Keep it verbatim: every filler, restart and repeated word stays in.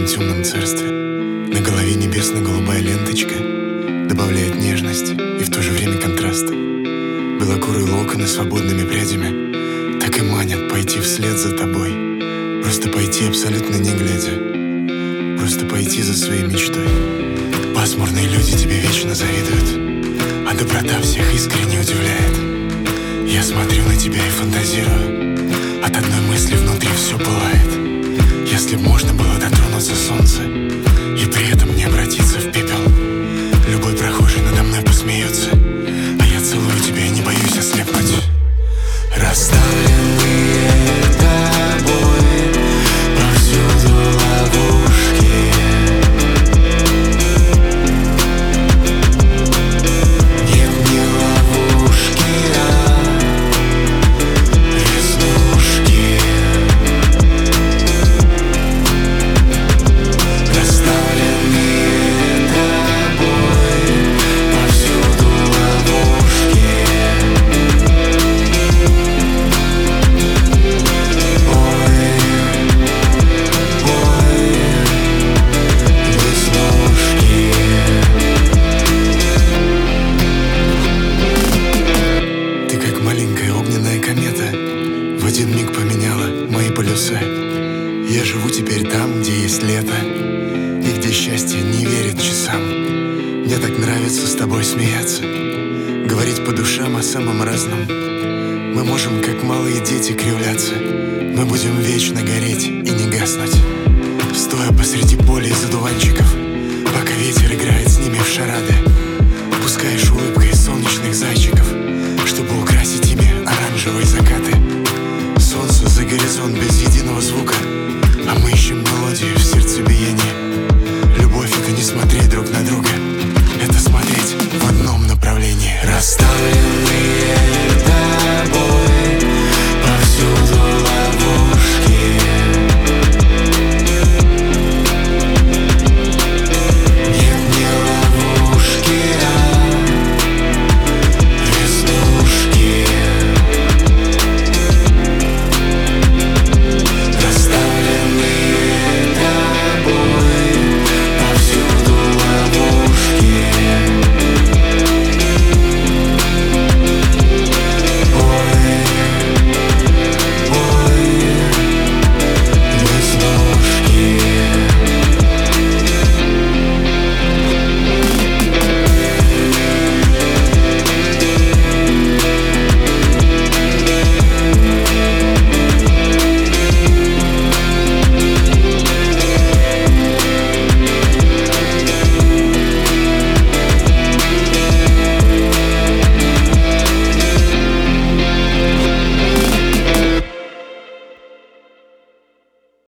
темном царстве. На голове небесно-голубая ленточка добавляет нежность и в то же время контраст. Белокурые локоны свободными прядями так и манят пойти вслед за тобой. Просто пойти абсолютно не глядя, просто пойти за своей мечтой. Пасмурные люди тебе вечно завидуют, а доброта всех искренне удивляет. Я смотрю на тебя и фантазирую, от одной мысли внутри все пылает. Если б можно было дотронуться солнца и при этом не обратиться в пепел, любой прохожий надо мной посмеется, а я целую тебя и не боюсь ослепнуть. Расставленные тобой повсюду ловушки, нет, не ловушки, а веснушки. Расставленные тобой повсюду ловушки. Ты как маленькая огненная комета, в один миг поменяла мои полюса. Я живу теперь там, где есть лето, и где счастье не верит часам. Мне так нравится с тобой смеяться, говорить по душам о самом разном. Мы можем, как малые дети, кривляться, мы будем вечно гореть и не гаснуть, стоя по